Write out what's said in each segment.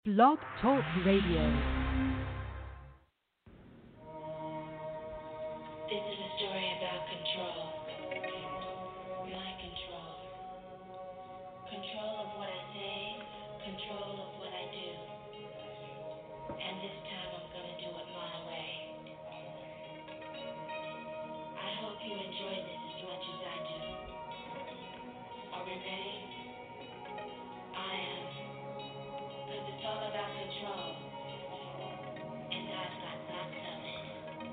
Blog Talk Radio. This is a story about control. My control. Control of what I say, control of what I do. And this time I'm gonna do it my way. I hope you enjoy this as much as I do. Are we ready? I am. Because it's all about control. And I've got lots of it.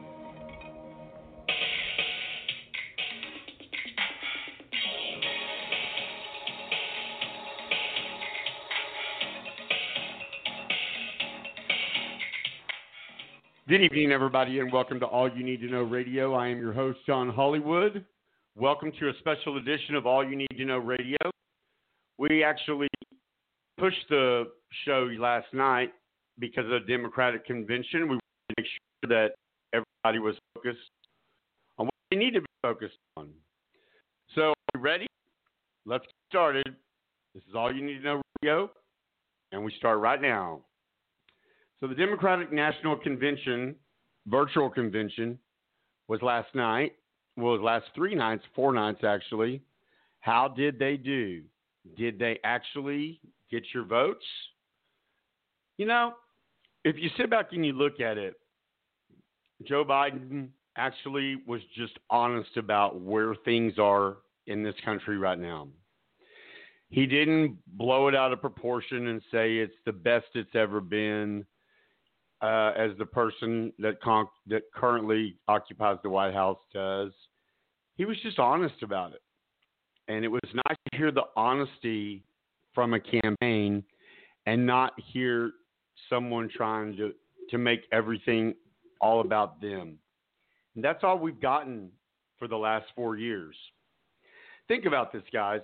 Good evening, everybody, and welcome to All You Need to Know Radio. I am your host, John Hollywood. Welcome to a special edition of All You Need to Know Radio. We actually pushed the show last night because of the Democratic convention. We wanted to make sure that everybody was focused on what they need to be focused on. So, are you ready? Let's get started. This is All You Need to Know Radio, and we start right now. So the Democratic National Convention, virtual convention, was last night. Well, it was last 3 nights, 4 nights actually. How did they do? Did they actually get your votes? You know, if you sit back and you look at it, Joe Biden actually was just honest about where things are in this country right now. He didn't blow it out of proportion and say it's the best it's ever been. As the person that currently occupies the White House does. He was just honest about it. And it was nice to hear the honesty from a campaign and not hear someone trying to make everything all about them. And that's all we've gotten for the last 4 years. Think about this, guys.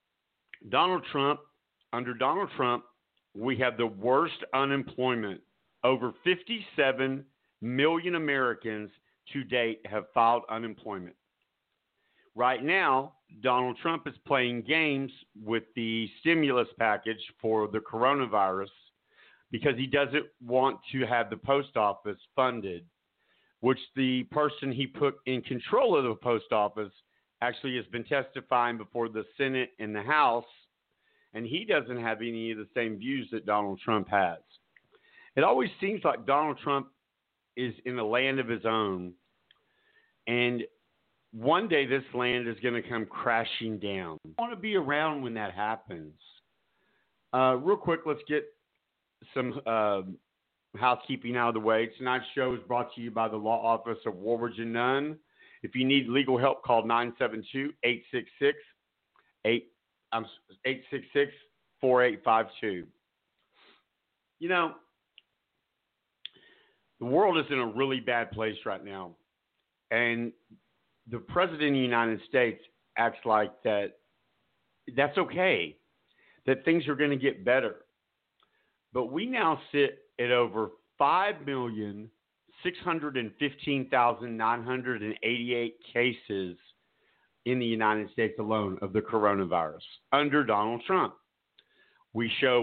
Under Donald Trump, we have the worst unemployment. Over 57 million Americans to date have filed unemployment. Right now, Donald Trump is playing games with the stimulus package for the coronavirus because he doesn't want to have the post office funded, which the person he put in control of the post office actually has been testifying before the Senate and the House, and he doesn't have any of the same views that Donald Trump has. It always seems like Donald Trump is in a land of his own, and one day this land is going to come crashing down. I want to be around when that happens. Real quick, let's get some housekeeping out of the way. Tonight's show is brought to you by the Law Office of Woolridge and Nunn. If you need legal help, call 972-866-4852. You know, the world is in a really bad place right now, and the president of the United States acts like that's okay, that things are going to get better. But we now sit at over 5,615,988 cases in the United States alone of the coronavirus under Donald Trump. We show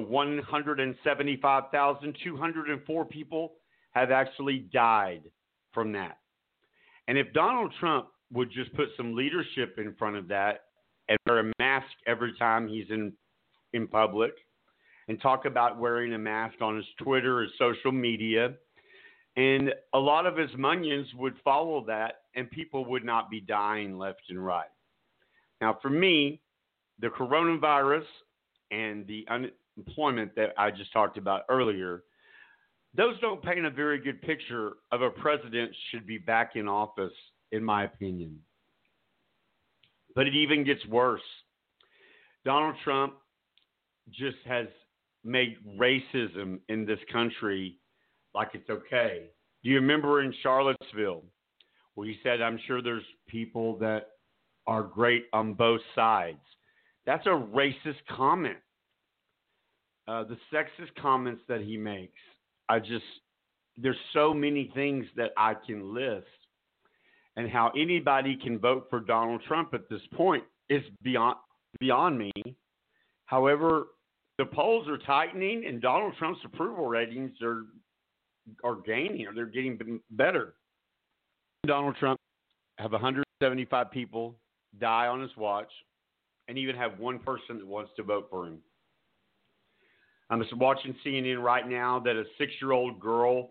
175,204 people have actually died from that. And if Donald Trump would just put some leadership in front of that and wear a mask every time he's in public and talk about wearing a mask on his Twitter or social media, and a lot of his minions would follow that and people would not be dying left and right. Now, for me, the coronavirus and the unemployment that I just talked about earlier, those don't paint a very good picture of a president should be back in office, in my opinion. But it even gets worse. Donald Trump just has made racism in this country like it's okay. Do you remember in Charlottesville where he said, I'm sure there's people that are great on both sides? That's a racist comment. The sexist comments that he makes. There's so many things that I can list, and how anybody can vote for Donald Trump at this point is beyond me. However, the polls are tightening, and Donald Trump's approval ratings are gaining, or they're getting better. Donald Trump have 175 people die on his watch, and even have one person that wants to vote for him. I'm just watching CNN right now that a 6-year-old girl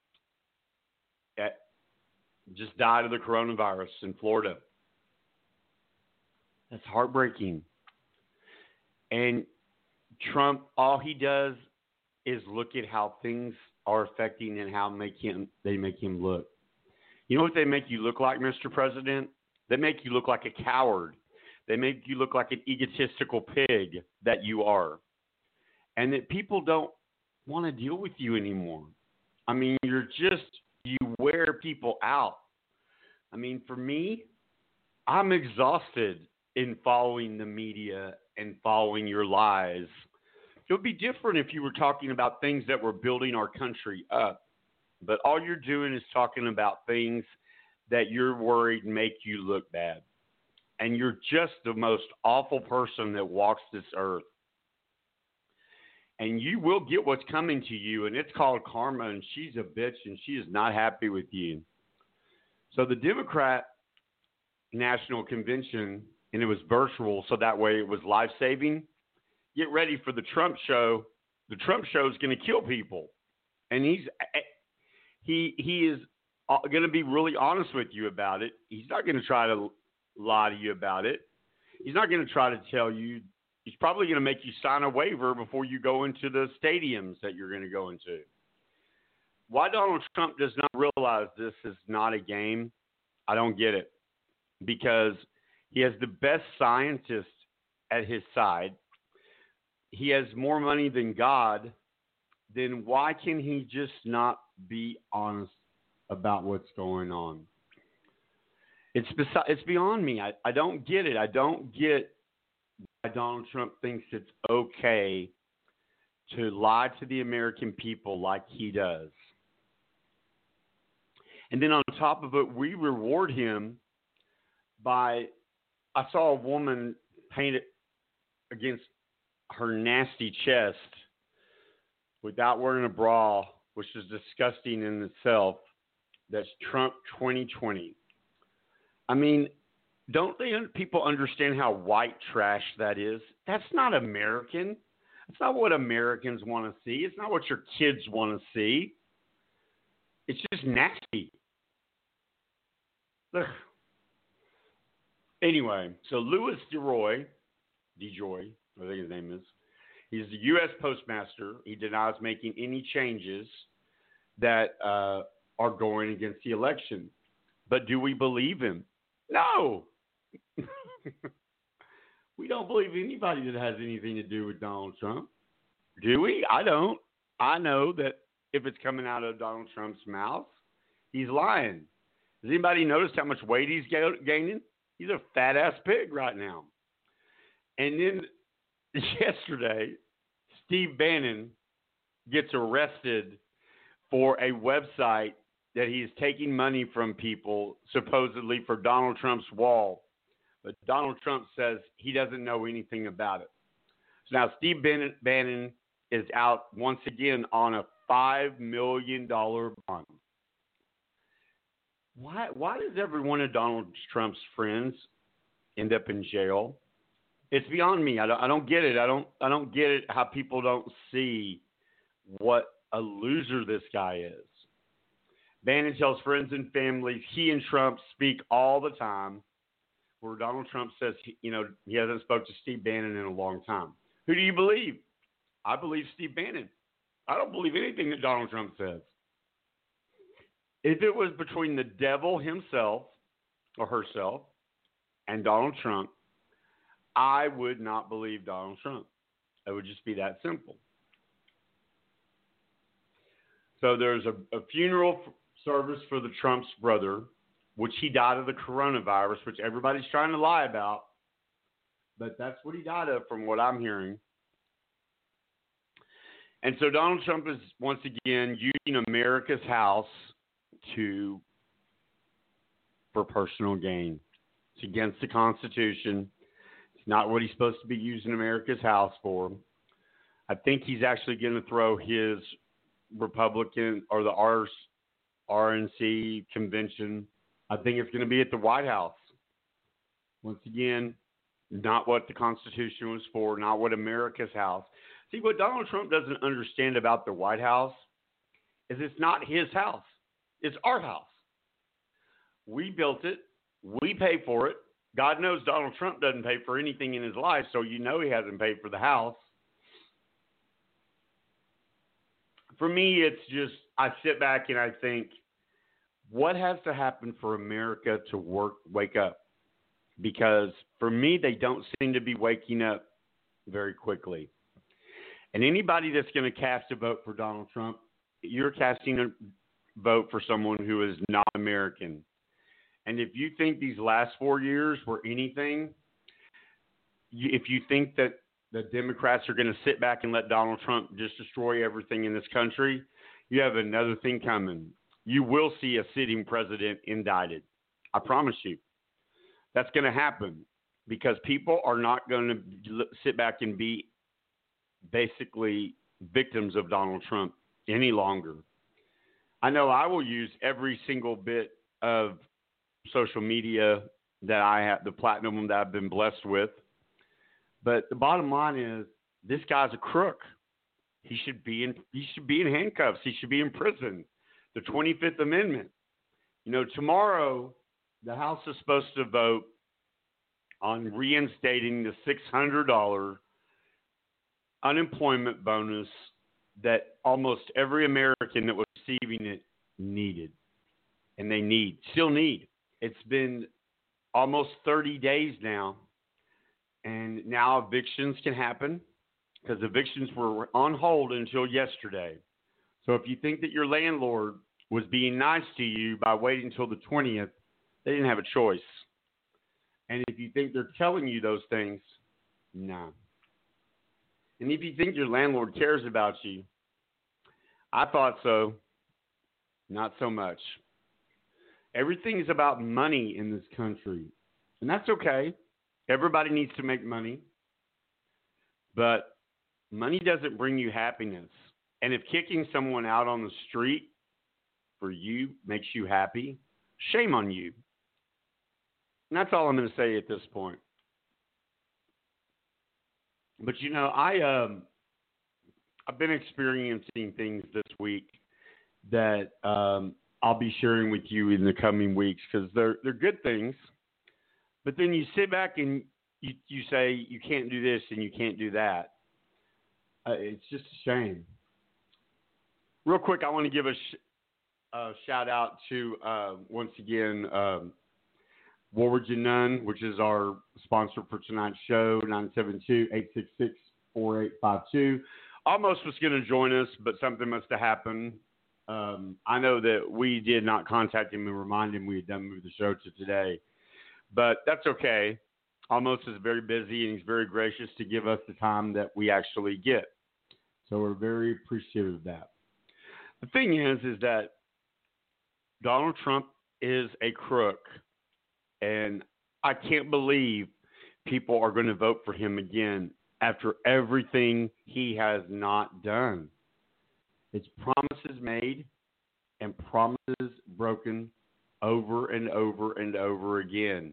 just died of the coronavirus in Florida. That's heartbreaking. And Trump, all he does is look at how things are affecting and how they make him look. You know what they make you look like, Mr. President? They make you look like a coward. They make you look like an egotistical pig that you are. And that people don't want to deal with you anymore. I mean, you wear people out. I mean, for me, I'm exhausted in following the media and following your lies. It would be different if you were talking about things that were building our country up. But all you're doing is talking about things that you're worried make you look bad. And you're just the most awful person that walks this earth. And you will get what's coming to you, and it's called karma, and she's a bitch, and she is not happy with you. So the Democrat National Convention, and it was virtual, so that way it was life-saving. Get ready for the Trump show. The Trump show is going to kill people. And he is going to be really honest with you about it. He's not going to try to lie to you about it. He's not going to try to tell you. He's probably going to make you sign a waiver before you go into the stadiums that you're going to go into. Why Donald Trump does not realize this is not a game, I don't get it. Because he has the best scientists at his side. He has more money than God. Then why can he just not be honest about what's going on? It's beyond me. I don't get it. I don't get why Donald Trump thinks it's okay to lie to the American people like he does. And then on top of it, we reward him by, I saw a woman paint it against her nasty chest without wearing a bra, which is disgusting in itself. That's Trump 2020. I mean, don't people understand how white trash that is? That's not American. That's not what Americans want to see. It's not what your kids want to see. It's just nasty. Ugh. Anyway, so Louis DeJoy, I think his name is, he's the U.S. Postmaster. He denies making any changes that are going against the election. But do we believe him? No. We don't believe anybody that has anything to do with Donald Trump. Do we? I don't. I know that if it's coming out of Donald Trump's mouth, he's lying. Has anybody noticed how much weight he's gaining? He's a fat-ass pig right now. And then yesterday, Steve Bannon gets arrested for a website that he's taking money from people, supposedly for Donald Trump's wall. But Donald Trump says he doesn't know anything about it. So now Steve Bannon is out once again on a $5 million bond. Why does every one of Donald Trump's friends end up in jail? It's beyond me. I don't get it. I don't get it how people don't see what a loser this guy is. Bannon tells friends and families he and Trump speak all the time, where Donald Trump says he hasn't spoke to Steve Bannon in a long time. Who do you believe? I believe Steve Bannon. I don't believe anything that Donald Trump says. If it was between the devil himself or herself and Donald Trump, I would not believe Donald Trump. It would just be that simple. So there's a funeral service for the Trump's brother, which he died of the coronavirus, which everybody's trying to lie about. But that's what he died of from what I'm hearing. And so Donald Trump is once again using America's house for personal gain. It's against the Constitution. It's not what he's supposed to be using America's house for. I think he's actually going to throw his Republican or the RNC convention. I think it's going to be at the White House. Once again, not what the Constitution was for, not what America's house. See, what Donald Trump doesn't understand about the White House is it's not his house. It's our house. We built it. We pay for it. God knows Donald Trump doesn't pay for anything in his life, so you know he hasn't paid for the house. For me, it's just, I sit back and I think, what has to happen for America to wake up? Because for me, they don't seem to be waking up very quickly. And anybody that's going to cast a vote for Donald Trump, you're casting a vote for someone who is not American. And if you think these last 4 years were anything, if you think that the Democrats are going to sit back and let Donald Trump just destroy everything in this country, you have another thing coming. You will see a sitting president indicted. I promise you. That's going to happen because people are not going to sit back and be basically victims of Donald Trump any longer. I know I will use every single bit of social media that I have, the platinum that I've been blessed with. But the bottom line is this guy's a crook. He should be in handcuffs. He should be in prison. The 25th Amendment. You know, tomorrow the House is supposed to vote on reinstating the $600 unemployment bonus that almost every American that was receiving it needed. And they still need. It's been almost 30 days now. And now evictions can happen because evictions were on hold until yesterday. So if you think that your landlord was being nice to you by waiting until the 20th, they didn't have a choice. And if you think they're telling you those things, no. And if you think your landlord cares about you, I thought so. Not so much. Everything is about money in this country. And that's okay. Everybody needs to make money. But money doesn't bring you happiness. And if kicking someone out on the street for you makes you happy, shame on you. And that's all I'm going to say at this point. But, you know, I've been experiencing things this week that I'll be sharing with you in the coming weeks because they're good things. But then you sit back and you say you can't do this and you can't do that. It's just a shame. Real quick, I want to give a shout out to, once again, Warwick Nunn, which is our sponsor for tonight's show, 972-866-4852. Almost was going to join us, but something must have happened. I know that we did not contact him and remind him we had done moved the show to today, but that's okay. Almost is very busy, and he's very gracious to give us the time that we actually get. So we're very appreciative of that. The thing is that Donald Trump is a crook, and I can't believe people are going to vote for him again after everything he has not done. It's promises made and promises broken over and over and over again.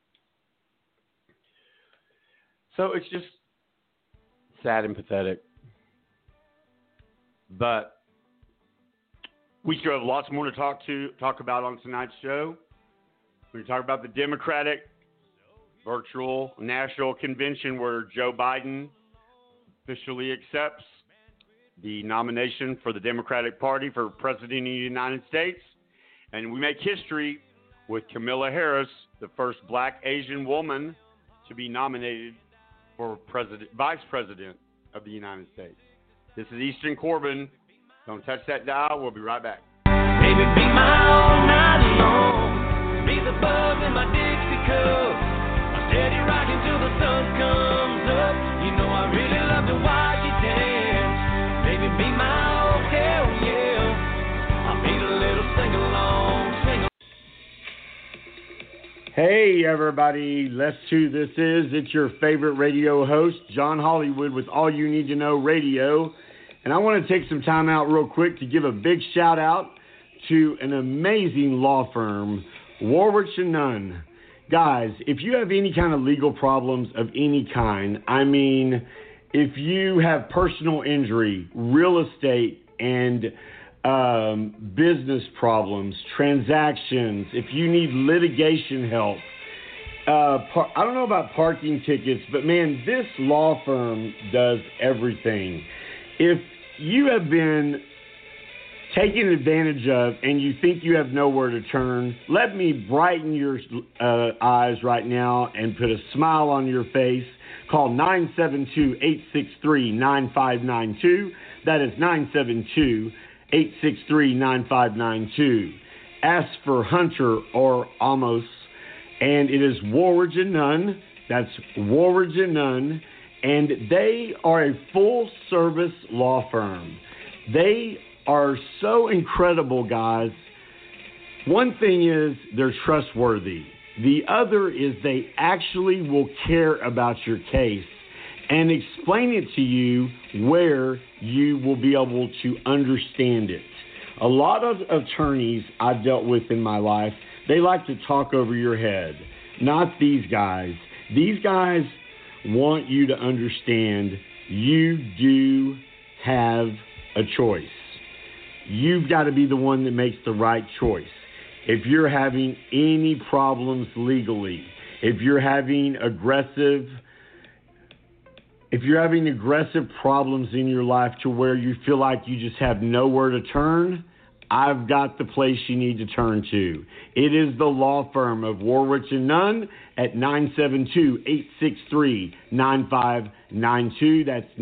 So it's just sad and pathetic. But we still have lots more to talk about on tonight's show. We're going to talk about the Democratic virtual national convention where Joe Biden officially accepts the nomination for the Democratic Party for President of the United States. And we make history with Kamala Harris, the first black Asian woman to be nominated for Vice President of the United States. This is Easton Corbin. Don't touch that dial. We'll be right back. Baby, be my all night long. Be the buzz in my Dixie cup. I'm steady rocking till the sun comes up. You know I really love to watch you dance. Baby, be my oh hell yeah. I'll be the little sing-along. Hey, everybody. Let's who this is. It's your favorite radio host, John Hollywood, with All You Need to Know Radio. And I want to take some time out real quick to give a big shout out to an amazing law firm, Warwick & Nunn. Guys, if you have any kind of legal problems of any kind, I mean, if you have personal injury, real estate, and business problems, transactions, if you need litigation help, I don't know about parking tickets, but man, this law firm does everything. If you have been taken advantage of and you think you have nowhere to turn, let me brighten your eyes right now and put a smile on your face. Call 972-863-9592. That is 972-863-9592. Ask for Hunter or Amos, and it is Warwick & Nunn. That's Warwick & Nunn, and they are a full-service law firm. They are so incredible, guys. One thing is they're trustworthy. The other is they actually will care about your case and explain it to you where you will be able to understand it. A lot of attorneys I've dealt with in my life, they like to talk over your head. Not these guys. These guys want you to understand you do have a choice. You've got to be the one that makes the right choice. If you're having any problems legally, if you're having aggressive problems in your life to where you feel like you just have nowhere to turn, I've got the place you need to turn to. It is the law firm of Warwick & Nunn at 972-863-9592. That's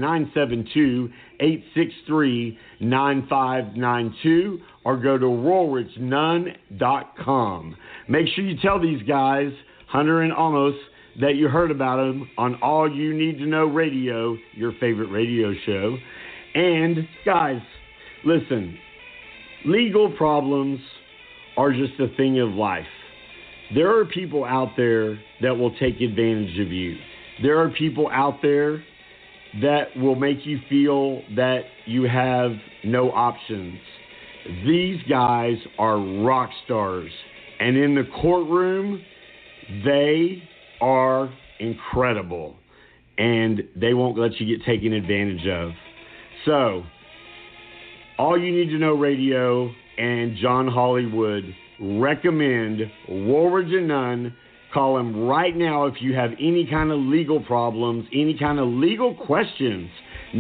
972-863-9592. Or go to warwicknunn.com. Make sure you tell these guys, Hunter and Amos, that you heard about them on All You Need to Know Radio, your favorite radio show. And, guys, listen, legal problems are just a thing of life. There are people out there that will take advantage of you. There are people out there that will make you feel that you have no options. These guys are rock stars. And in the courtroom, they are incredible. And they won't let you get taken advantage of. So, All You Need to Know Radio and John Hollywood recommend Warwick & Nunn. Call them right now if you have any kind of legal problems, any kind of legal questions.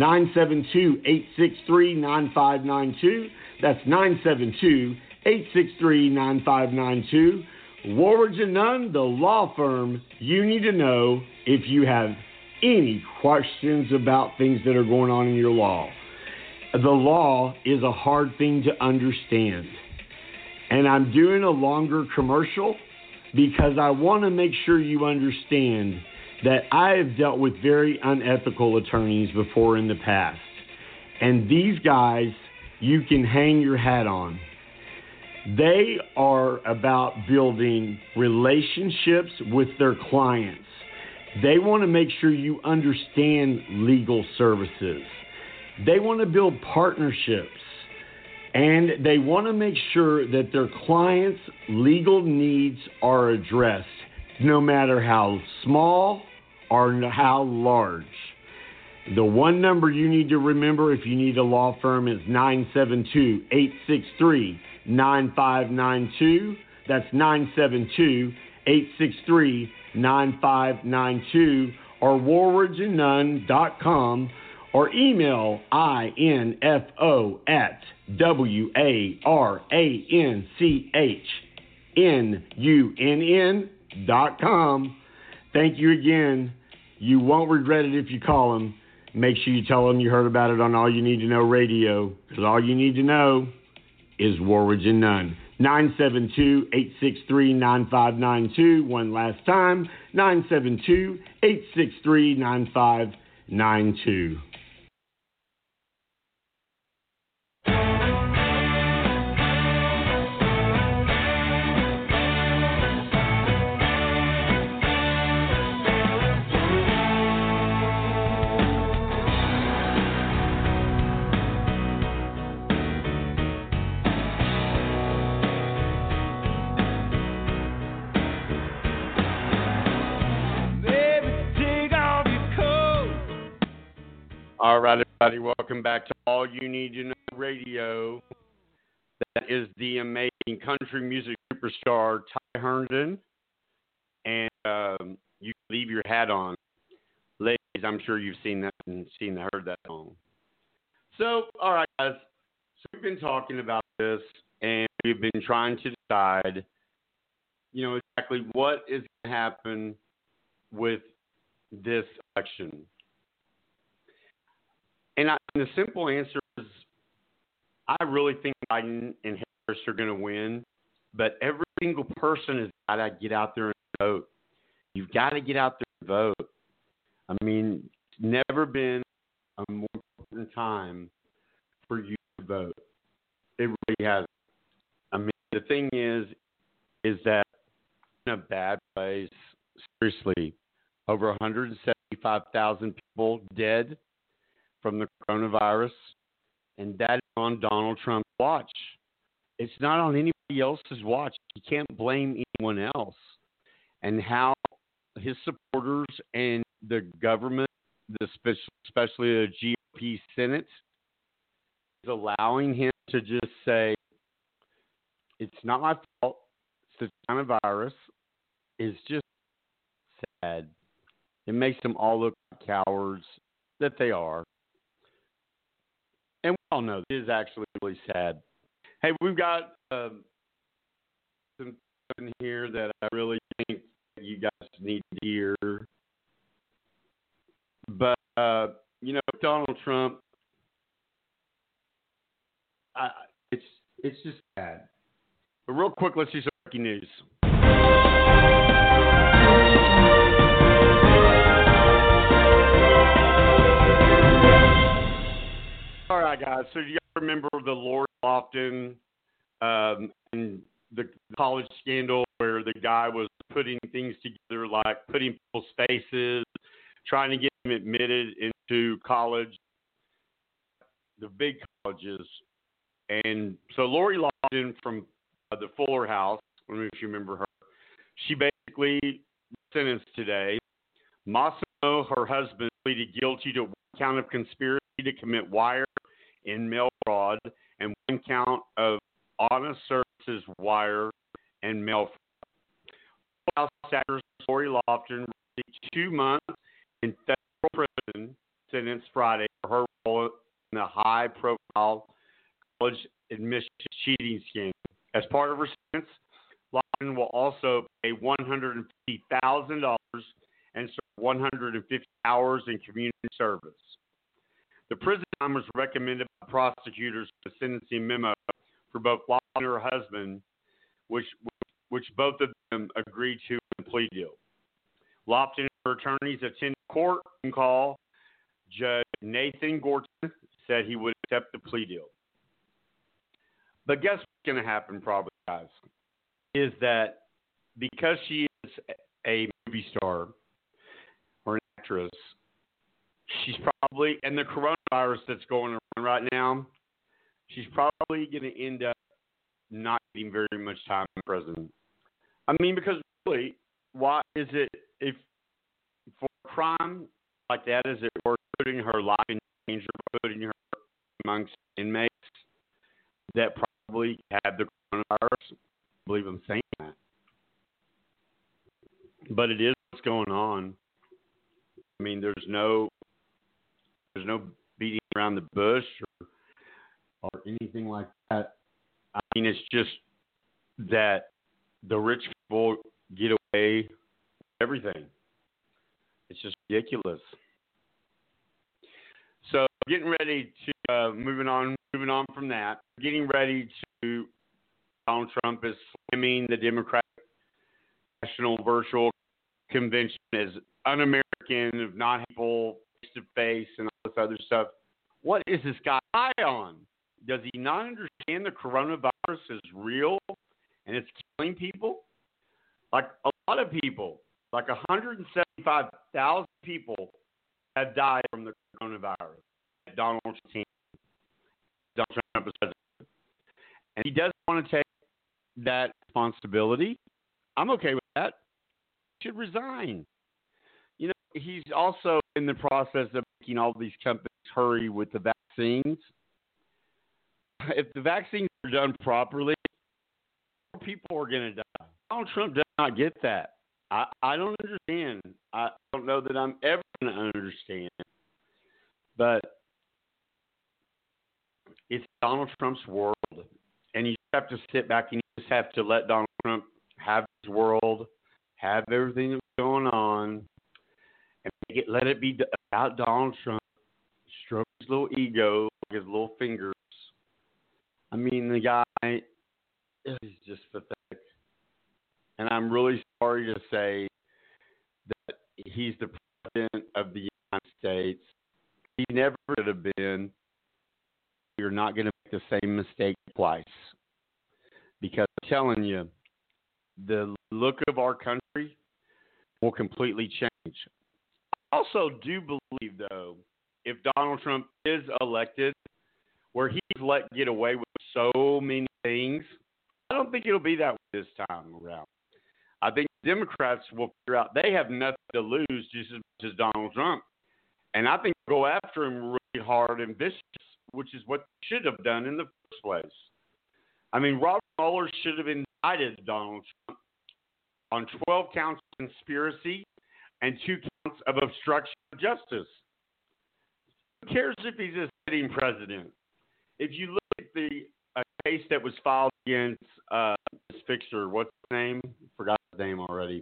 972-863-9592. That's 972-863-9592. Warwick & Nunn, the law firm you need to know if you have any questions about things that are going on in your law. The law is a hard thing to understand. And I'm doing a longer commercial because I want to make sure you understand that I have dealt with very unethical attorneys before in the past. And these guys, you can hang your hat on. They are about building relationships with their clients. They want to make sure you understand legal services. They want to build partnerships. And they want to make sure that their clients' legal needs are addressed, no matter how small or how large. The one number you need to remember if you need a law firm is 972-863-9592. That's 972-863-9592 or warwicknunn.com or email info@waranchnuNN.com. Thank you again. You won't regret it if you call them. Make sure you tell them you heard about it on All You Need to Know Radio, because all you need to know is Warwick & Nunn. 972-863-9592. One last time, 972-863-9592. All right, everybody, welcome back to All You Need to Know Radio. That is the amazing country music superstar Ty Herndon, and you can leave your hat on. Ladies, I'm sure you've seen that and heard that song. So, all right, guys, so we've been talking about this, and we've been trying to decide, exactly what is going to happen with this election. And the simple answer is, I really think Biden and Harris are going to win, but every single person has got to get out there and vote. You've got to get out there and vote. I mean, it's never been a more important time for you to vote. It really hasn't. I mean, the thing is that in a bad place, seriously, over 175,000 people dead from the coronavirus, and that is on Donald Trump's watch. It's not on anybody else's watch. You can't blame anyone else. And how his supporters and the government, especially the GOP Senate, is allowing him to just say, it's not my fault, it's the coronavirus, is just sad. It makes them all look like cowards that they are. And we all know it is actually really sad. Hey, we've got some stuff in here that I really think you guys need to hear. But, Donald Trump, it's just sad. But real quick, let's do some breaking news. All right, guys. So you remember the Lori Lofton and the college scandal where the guy was putting things together, like putting people's faces, trying to get them admitted into college, the big colleges. And so Lori Lofton from the Fuller House, I don't know if you remember her, she basically sentenced today. Massimo, her husband, pleaded guilty to one count of conspiracy to commit wire and mail fraud and one count of honest services wire and mail fraud. House actress Lori Lofton received 2 months in federal prison sentence Friday for her role in the high-profile college admissions cheating scheme. As part of her sentence, Lofton will also pay $150,000 and serve 150 hours in community service. The prison time was recommended by prosecutors for the sentencing memo for both Lofton and her husband, which both of them agreed to in the plea deal. Lofton and her attorneys attended court and call. Judge Nathan Gorton said he would accept the plea deal. But guess what's going to happen probably, guys, is that because she is a movie star or an actress, she's probably, and the coronavirus that's going around right now, she's probably going to end up not getting very much time in prison. I mean, because really, why is it, if for a crime like that, is it worth putting her life in danger, putting her amongst inmates that probably had the coronavirus? I believe I'm saying that. But it is what's going on. I mean, there's no beating around the bush or anything like that. I mean, it's just that the rich people get away with everything. It's just ridiculous. So getting ready to moving on from that. Getting ready to Donald Trump is slamming the Democratic National Virtual Convention as un-American, of not people face to face, and all this other stuff. What is this guy high on? Does he not understand the coronavirus is real and it's killing people? Like a lot of people, like 175,000 people have died from the coronavirus. Donald Trump is president. And he doesn't want to take that responsibility. I'm okay with that. He should resign. You know, he's also in the process of making all these companies hurry with the vaccines. If the vaccines are done properly, more people are going to die. Donald Trump does not get that. I don't understand. I don't know that I'm ever going to understand. But it's Donald Trump's world. And you just have to sit back and you just have to let Donald Trump have his world, have everything that's going on, and let it be about Donald Trump. Stroke his little ego, his little fingers. I mean, the guy is just pathetic. And I'm really sorry to say that he's the president of the United States. He never should have been. You're not going to make the same mistake twice. Because I'm telling you, the look of our country will completely change. I also do believe, though, if Donald Trump is elected, where he's let get away with so many things, I don't think it'll be that way this time around. I think Democrats will figure out they have nothing to lose just as much as Donald Trump. And I think they'll go after him really hard and vicious, which is what they should have done in the first place. I mean, Robert Mueller should have indicted Donald Trump on 12 counts of conspiracy and 2 counts of obstruction of justice. Who cares if he's a sitting president? If you look at the case that was filed against this fixer, what's his name? Forgot his name already.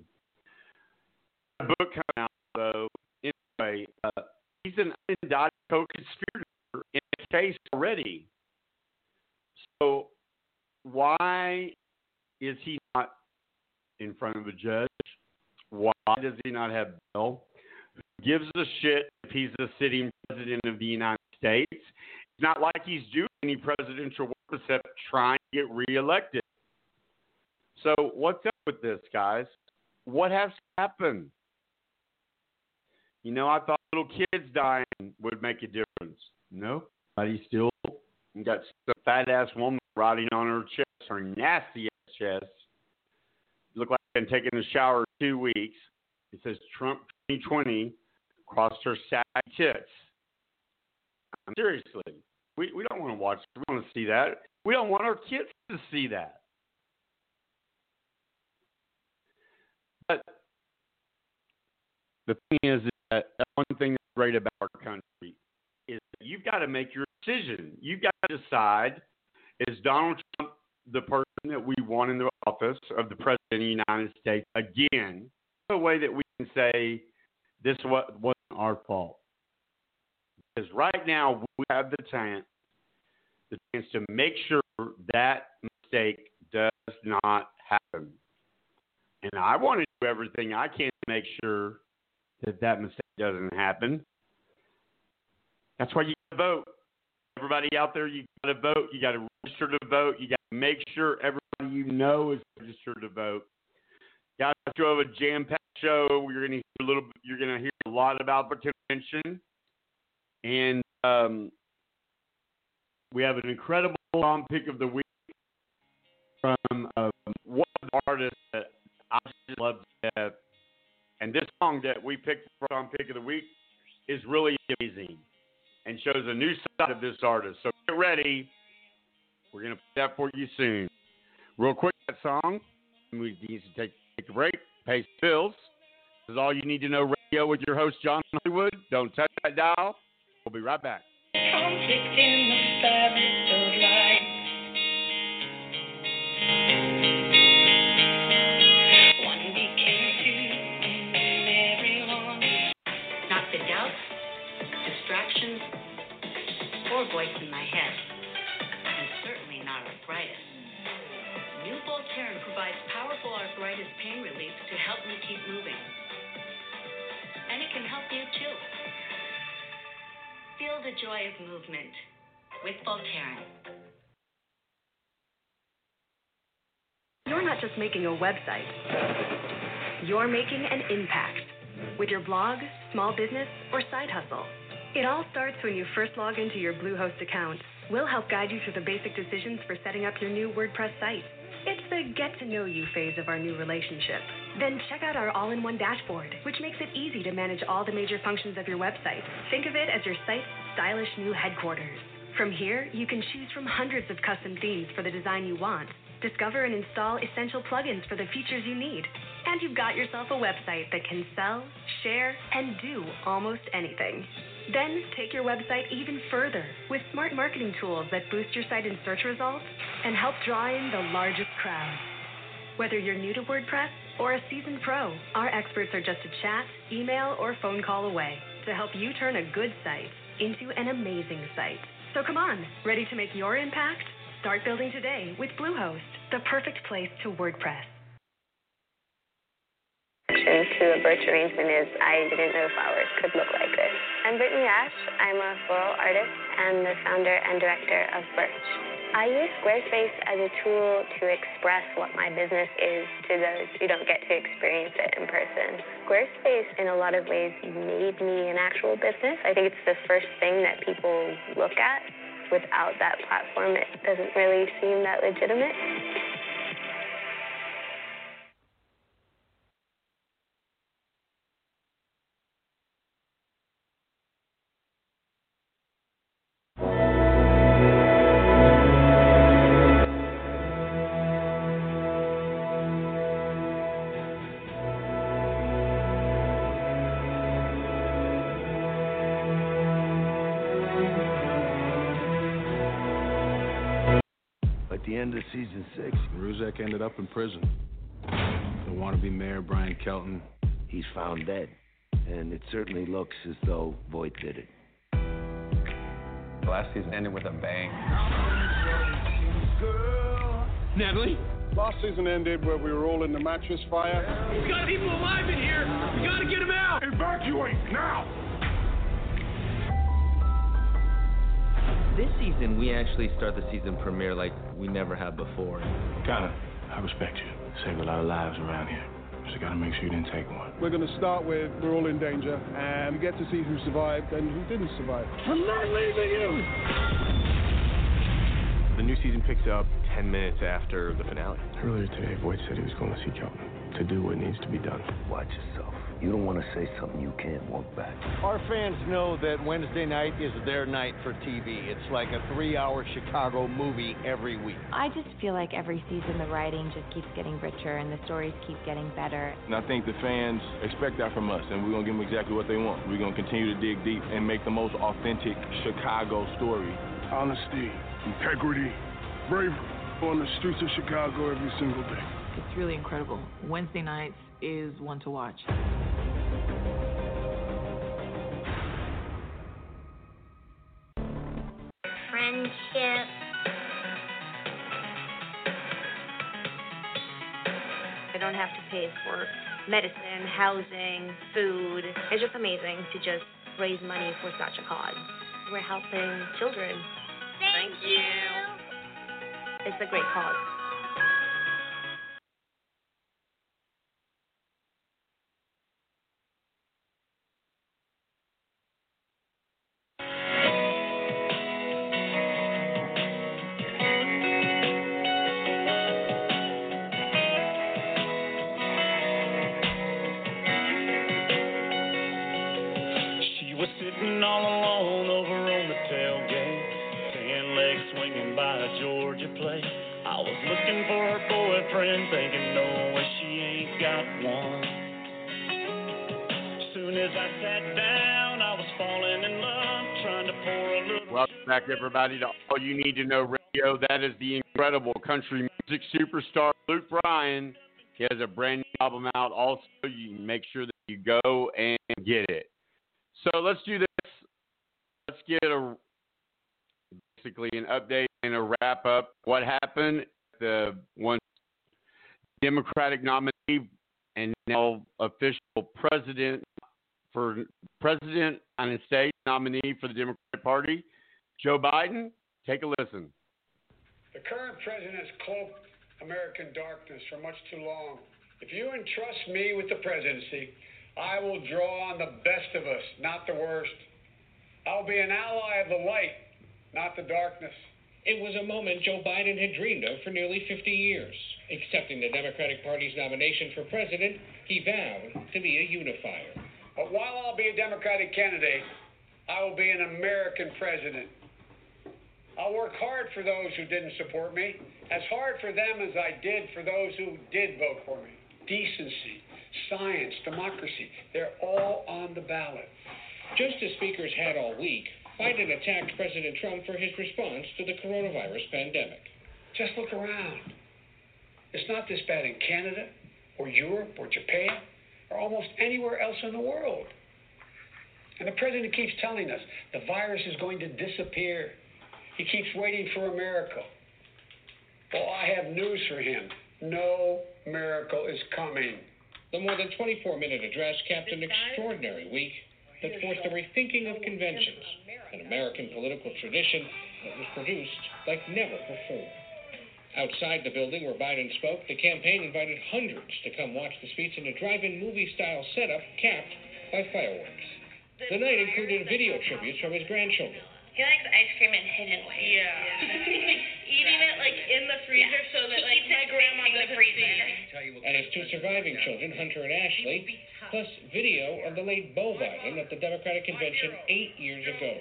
A book coming out, though. Anyway, he's an unindicted co-conspirator in the case already. So why is he not in front of a judge? Why does he not have bail? Who gives a shit if he's the sitting president of the United States? It's not like he's doing any presidential work except trying to get reelected. So what's up with this, guys? What has happened? You know, I thought little kids dying would make a difference. No, but he still got some fat-ass woman riding on her chest, her nasty-ass chest. Looked like I've been taking a shower in 2 weeks. It says Trump 2020 crossed her saggy tits. Seriously, we don't want to watch. We don't want to see that. We don't want our kids to see that. But the thing is that one thing that's great about our country is that you've got to make your decision. You've got to decide, is Donald Trump the person that we want in the office of the President of the United States again? A way that we can say this wasn't our fault. Because right now we have the chance to make sure that mistake does not happen. And I want to do everything I can to make sure that mistake doesn't happen. That's why you got to vote. Everybody out there, you got to vote. You got to register to vote. You got to make sure everybody you know is registered to vote. Guys, we have a jam-packed show. You're going to hear a lot about prevention, and we have an incredible song pick of the week from one of the artists that I just love to death. And this song that we picked for on pick of the week is really amazing and shows a new side of this artist. So get ready. We're going to play that for you soon. Real quick, that song. We need to take a break, pay some bills. This is All You Need to Know Radio with your host, John Hollywood. Don't touch that dial. We'll be right back. Conflict in the fabric of life. One became two, and everyone. Not the doubts, distractions, or voice in my head. And certainly not arthritis. New Voltaren provides powerful arthritis pain relief to help me keep moving. And it can help you too. Feel the joy of movement with Voltaren. You're not just making a website. You're making an impact with your blog, small business, or side hustle. It all starts when you first log into your Bluehost account. We'll help guide you through the basic decisions for setting up your new WordPress site. It's the get-to-know-you phase of our new relationship. Then check out our all-in-one dashboard, which makes it easy to manage all the major functions of your website. Think of it as your site's stylish new headquarters. From here, you can choose from hundreds of custom themes for the design you want. Discover and install essential plugins for the features you need. And you've got yourself a website that can sell, share, and do almost anything. Then take your website even further with smart marketing tools that boost your site in search results and help draw in the largest crowds. Whether you're new to WordPress or a seasoned pro, our experts are just a chat, email, or phone call away to help you turn a good site into an amazing site. So come on, ready to make your impact? Start building today with Bluehost, the perfect place to WordPress. To a birch arrangement is I didn't know flowers could look like this. I'm Brittany Ash. I'm a floral artist and the founder and director of Birch. I use Squarespace as a tool to express what my business is to those who don't get to experience it in person. Squarespace, in a lot of ways, made me an actual business. I think it's the first thing that people look at. Without that platform, it doesn't really seem that legitimate. At the end of season 6, Ruzek ended up in prison. The wannabe mayor, Brian Kelton, he's found dead. And it certainly looks as though Voight did it. The last season ended with a bang. Natalie? Last season ended where we were all in the mattress fire. We've got people alive in here! We gotta get them out! Evacuate now! This season, we actually start the season premiere like we never have before. Connor, I respect you. Saved a lot of lives around here. Just gotta make sure you didn't take one. We're gonna start with we're all in danger, and we get to see who survived and who didn't survive. I'm not leaving you! The new season picks up 10 minutes after the finale. Earlier today, Voight said he was going to see Kelton to do what needs to be done. Watch yourself. You don't want to say something you can't walk back. Our fans know that Wednesday night is their night for TV. It's like a 3-hour Chicago movie every week. I just feel like every season the writing just keeps getting richer and the stories keep getting better. And I think the fans expect that from us, and we're going to give them exactly what they want. We're going to continue to dig deep and make the most authentic Chicago story. Honesty, integrity, bravery on the streets of Chicago every single day. It's really incredible. Wednesday nights is one to watch. Friendship. I don't have to pay for medicine, housing, food. It's just amazing to just raise money for such a cause. We're helping children. Thank you. It's a great cause. All alone over on the tailgate, tan legs swinging by a Georgia plate. I was looking for her boyfriend, thinking no way she ain't got one. Soon as I sat down, I was falling in love, trying to pour a little. Welcome back, everybody, to All You Need to Know Radio. That is the incredible country music superstar Luke Bryan. He has a brand new album out. Also, you can make sure that you go and get it. So let's do this. Let's get basically an update and a wrap up. What happened? The one Democratic nominee and now official president and United States nominee for the Democratic Party, Joe Biden. Take a listen. The current president has cloaked American darkness for much too long. If you entrust me with the presidency, I will draw on the best of us, not the worst. I'll be an ally of the light, not the darkness. It was a moment Joe Biden had dreamed of for nearly 50 years. Accepting the Democratic Party's nomination for president, he vowed to be a unifier. But while I'll be a Democratic candidate, I will be an American president. I'll work hard for those who didn't support me, as hard for them as I did for those who did vote for me. Decency, science, democracy, they're all on the ballot. Just as speakers had all week, Biden attacked President Trump for his response to the coronavirus pandemic. Just look around. It's not this bad in Canada or Europe or Japan or almost anywhere else in the world. And the president keeps telling us the virus is going to disappear. He keeps waiting for a miracle. Well, I have news for him. No miracle is coming. The more than 24-minute address capped an extraordinary week that forced a rethinking of conventions, an American political tradition that was produced like never before. Outside the building where Biden spoke, the campaign invited hundreds to come watch the speech in a drive-in movie-style setup capped by fireworks. The night included video tributes from his grandchildren. He likes ice cream in hidden ways. Yeah. Eating it like in the freezer so that like my grandma doesn't see it. And his two surviving children, Hunter and Ashley, plus video of the late Beau Biden at the Democratic Convention 8 years ago.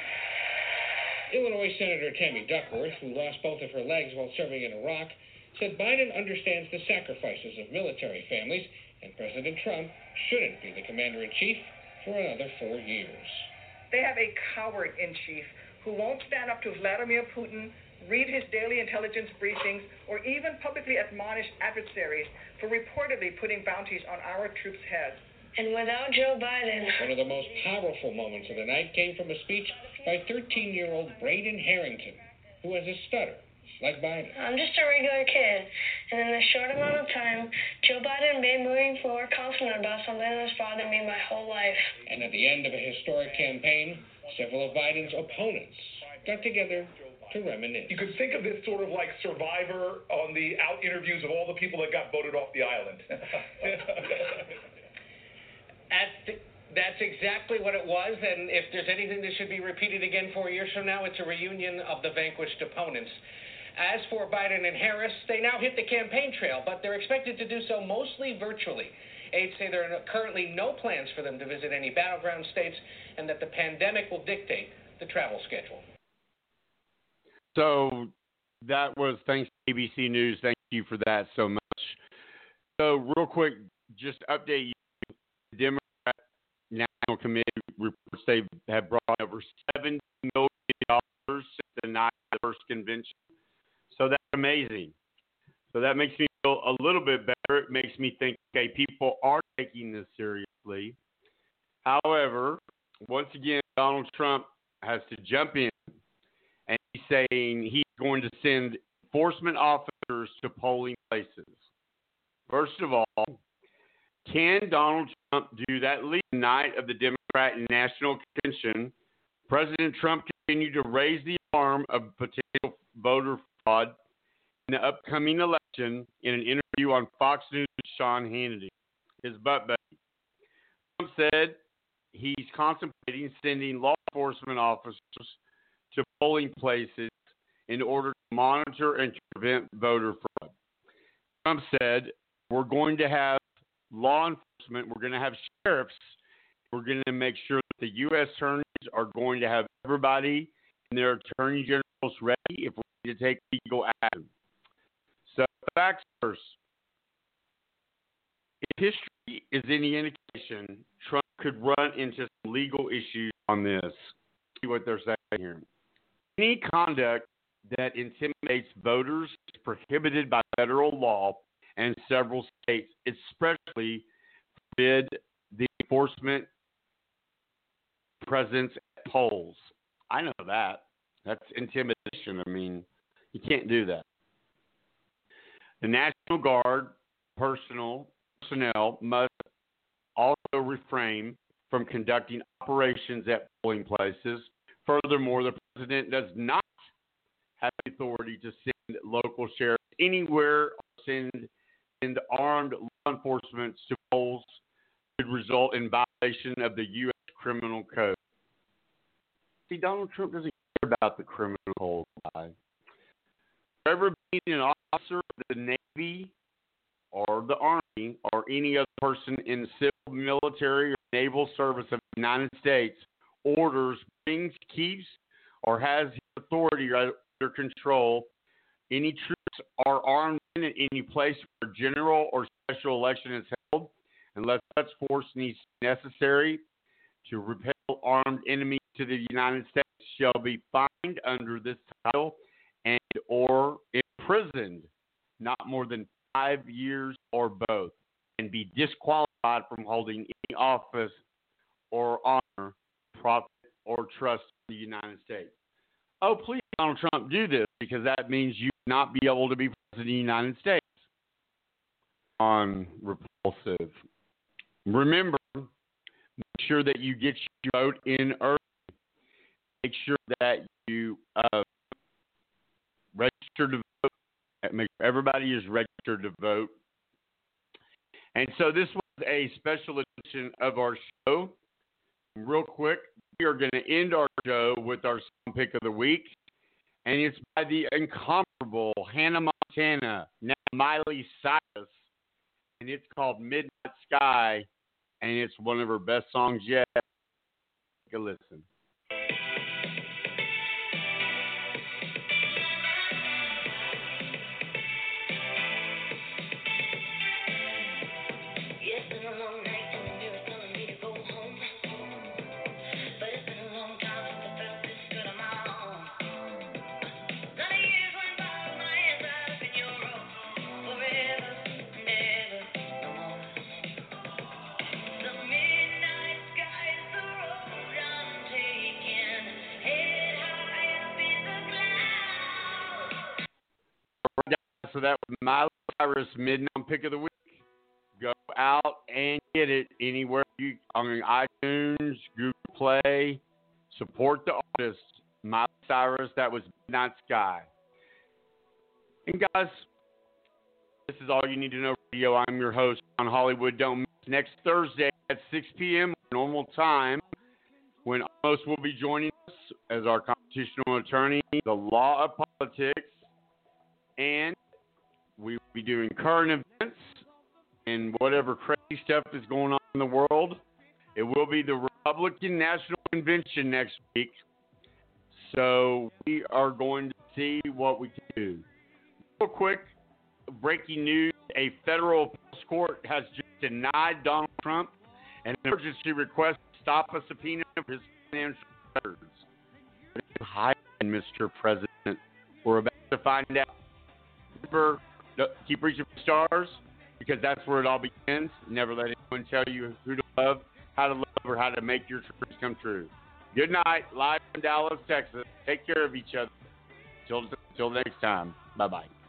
Illinois Senator Tammy Duckworth, who lost both of her legs while serving in Iraq, said Biden understands the sacrifices of military families, and President Trump shouldn't be the commander-in-chief for another 4 years. They have a coward-in-chief who won't stand up to Vladimir Putin, read his daily intelligence briefings, or even publicly admonish adversaries for reportedly putting bounties on our troops' heads. And without Joe Biden... One of the most powerful moments of the night came from a speech by 13-year-old Braden Harrington, who has a stutter, like Biden. I'm just a regular kid, and in a short amount of time, Joe Biden made me more confident about something that's bothered me my whole life. And at the end of a historic campaign, several of Biden's opponents got together to reminisce. You could think of this sort of like Survivor on the out interviews of all the people that got voted off the island. That's exactly what it was, and if there's anything that should be repeated again 4 years from now, it's a reunion of the vanquished opponents. As for Biden and Harris, they now hit the campaign trail, but they're expected to do so mostly virtually. Aides say there are currently no plans for them to visit any battleground states, and that the pandemic will dictate the travel schedule. So that was thanks to ABC News. Thank you for that so much. So real quick, just update you. The Democrat National Committee reports they have brought over $70 million since the night of the first convention. So that's amazing. So that makes me feel a little bit better. It makes me think, okay, people are taking this seriously. However, once again, Donald Trump has to jump in, and he's saying he's going to send enforcement officers to polling places. First of all, can Donald Trump do that? Lead night of the Democratic National Convention, President Trump continued to raise the alarm of potential voter fraud in the upcoming election in an interview on Fox News with Sean Hannity, his butt buddy. Trump said he's contemplating sending law enforcement officers to polling places in order to monitor and to prevent voter fraud. Trump said, we're going to have law enforcement, we're going to have sheriffs, we're going to make sure that the U.S. attorneys are going to have everybody and their attorney generals ready if we need to take legal action. So, facts first. If history is any indication, Trump could run into some legal issues on this. See what they're saying here. Any conduct that intimidates voters is prohibited by federal law, and several states especially forbid the enforcement presence at polls. I know that. That's intimidation. I mean, you can't do that. The National Guard personnel must also refrain from conducting operations at polling places. Furthermore, the president does not have the authority to send local sheriffs anywhere or send armed law enforcement to polls could result in violation of the U.S. criminal code. See, Donald Trump doesn't care about the criminal code. Whoever being an officer of the Navy or the Army or any other person in the civil, military, or naval service of the United States orders, brings, keeps, or has his authority under control any troops or armed men in any place where a general or special election is held, unless such force needs necessary to repel armed enemies to the United States, shall be fined under this title and or imprisoned not more than 5 years or both, and be disqualified from holding any office or honor, profit, or trust in the United States. Oh, please, Donald Trump, do this, because that means you will not be able to be president of the United States. On repulsive. Remember, make sure that you get your vote in early. Make sure that you register to vote. Make sure everybody is registered to vote. And so this was a special edition of our show. Real quick, we are going to end our show with our song pick of the week. And it's by the incomparable Hannah Montana, now Miley Cyrus. And it's called Midnight Sky. And it's one of her best songs yet. Take a listen. So that was Miley Cyrus Midnight Pick of the Week. Go out and get it anywhere you on iTunes, Google Play. Support the artist, Miley Cyrus. That was Midnight Sky. And guys, this is All You Need to Know Radio. I'm your host, John Hollywood. Don't miss next Thursday at 6 p.m. normal time, when Almost will be joining us as our constitutional attorney, the law of politics, and we will be doing current events and whatever crazy stuff is going on in the world. It will be the Republican National Convention next week. So we are going to see what we can do. Real quick, breaking news. A federal court has just denied Donald Trump an emergency request to stop a subpoena for his financial records. What are you hiding, Mr. President? We're about to find out. Remember, keep reaching for stars, because that's where it all begins. Never let anyone tell you who to love, how to love, or how to make your dreams come true. Good night, live from Dallas, Texas. Take care of each other. Till next time. Bye-bye.